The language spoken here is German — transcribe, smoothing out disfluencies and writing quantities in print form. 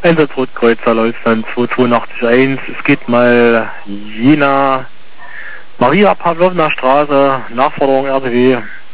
Einsatzrotkreuzer Leutnant 2881. Es geht mal Jena, Maria Pavlovna Straße, Nachforderung RTW